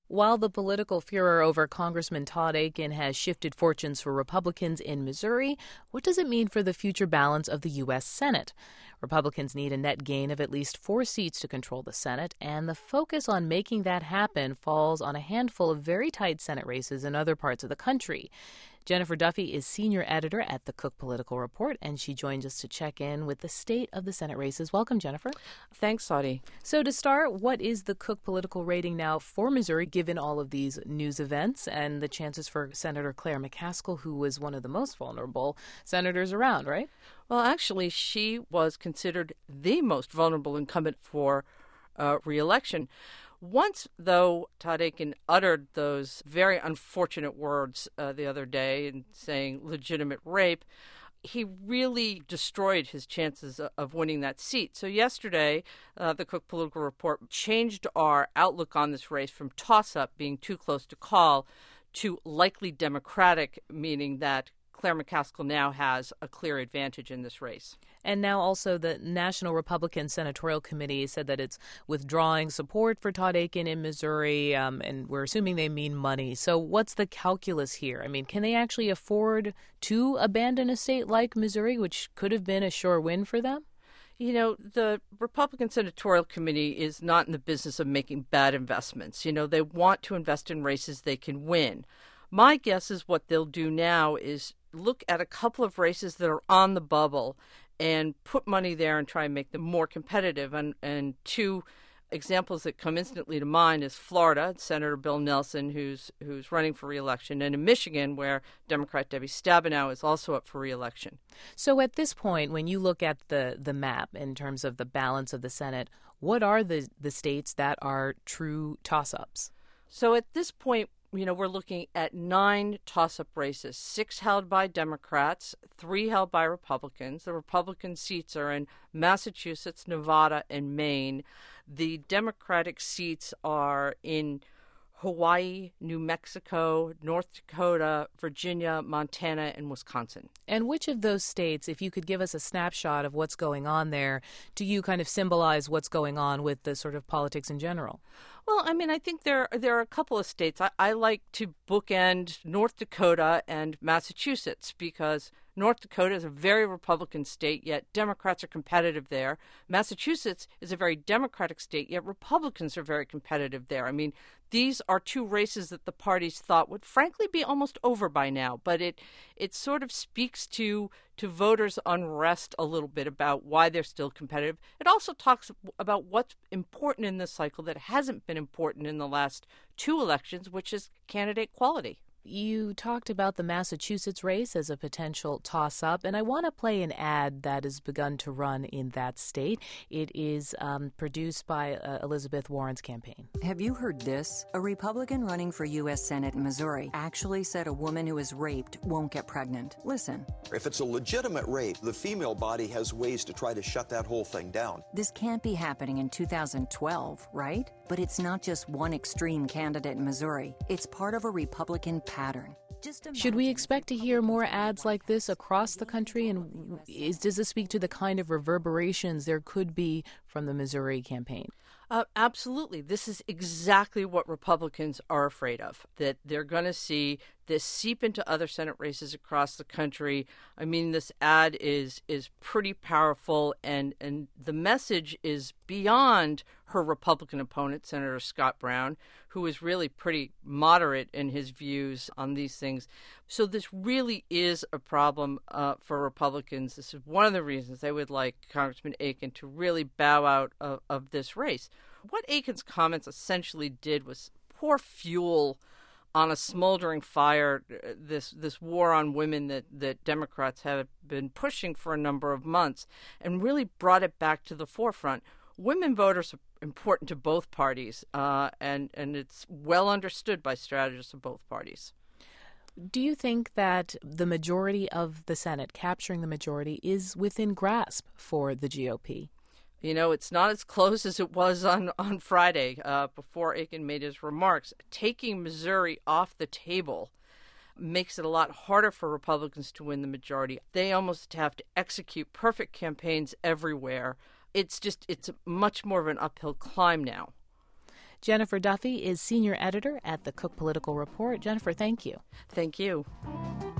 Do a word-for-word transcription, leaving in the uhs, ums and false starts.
While the political furor over Congressman Todd Akin has shifted fortunes for Republicans in Missouri, what does it mean for the future balance of the U S. Senate? Republicans need a net gain of at least four seats to control the Senate, and the focus on making that happen falls on a handful of very tight Senate races in other parts of the country. Jennifer Duffy is senior editor at the Cook Political Report, and she joins us to check in with the state of the Senate races. Welcome, Jennifer. Thanks, Saudi. So to start, what is the Cook Political rating now for Missouri, given all of these news events and the chances for Senator Claire McCaskill, who was one of the most vulnerable senators around, right? Well, actually, she was considered the most vulnerable incumbent for uh, re-election. Once, though, Todd Akin uttered those very unfortunate words uh, the other day in saying legitimate rape, he really destroyed his chances of winning that seat. So yesterday, uh, the Cook Political Report changed our outlook on this race from toss-up, being too close to call, to likely Democratic, meaning that Claire McCaskill now has a clear advantage in this race. And now also the National Republican Senatorial Committee said that it's withdrawing support for Todd Akin in Missouri, um, and we're assuming they mean money. So what's the calculus here? I mean, can they actually afford to abandon a state like Missouri, which could have been a sure win for them? You know, the Republican Senatorial Committee is not in the business of making bad investments. You know, they want to invest in races they can win. My guess is what they'll do now is look at a couple of races that are on the bubble and put money there and try and make them more competitive. And, and two examples that come instantly to mind is Florida, Senator Bill Nelson, who's who's running for re-election, and in Michigan, where Democrat Debbie Stabenow is also up for re-election. So at this point, when you look at the, the map in terms of the balance of the Senate, what are the, the states that are true toss-ups? So at this point, you know, we're looking at nine toss-up races, six held by Democrats, three held by Republicans. The Republican seats are in Massachusetts, Nevada, and Maine. The Democratic seats are in Hawaii, New Mexico, North Dakota, Virginia, Montana, and Wisconsin. And which of those states, if you could give us a snapshot of what's going on there, do you kind of symbolize what's going on with the sort of politics in general? Well, I mean, I think there there are a couple of states. I, I like to bookend North Dakota and Massachusetts because North Dakota is a very Republican state, yet Democrats are competitive there. Massachusetts is a very Democratic state, yet Republicans are very competitive there. I mean, these are two races that the parties thought would frankly be almost over by now, but it it sort of speaks to to voters' unrest a little bit about why they're still competitive. It also talks about what's important in this cycle that hasn't been important in the last two elections, which is candidate quality. You talked about the Massachusetts race as a potential toss-up, and I want to play an ad that has begun to run in that state. It is um, produced by uh, Elizabeth Warren's campaign. Have you heard this? A Republican running for U S Senate in Missouri actually said a woman who is raped won't get pregnant. Listen. If it's a legitimate rape, the female body has ways to try to shut that whole thing down. This can't be happening in two thousand twelve, right? But it's not just one extreme candidate in Missouri. It's part of a Republican pattern. Should we expect to hear more ads like this across the country? And is, does this speak to the kind of reverberations there could be from the Missouri campaign? Uh, absolutely. This is exactly what Republicans are afraid of, that they're going to see this seep into other Senate races across the country. I mean, this ad is is pretty powerful, and, and the message is beyond her Republican opponent, Senator Scott Brown, who is really pretty moderate in his views on these things. So this really is a problem uh, for Republicans. This is one of the reasons they would like Congressman Akin to really bow out of, of this race. What Akin's comments essentially did was pour fuel on a smoldering fire, this this war on women that, that Democrats have been pushing for a number of months, and really brought it back to the forefront. Women voters are important to both parties, uh, and, and it's well understood by strategists of both parties. Do you think that the majority of the Senate, capturing the majority, is within grasp for the G O P? You know, it's not as close as it was on, on Friday uh, before Akin made his remarks. Taking Missouri off the table makes it a lot harder for Republicans to win the majority. They almost have to execute perfect campaigns everywhere. It's just, it's much more of an uphill climb now. Jennifer Duffy is senior editor at the Cook Political Report. Jennifer, thank you. Thank you.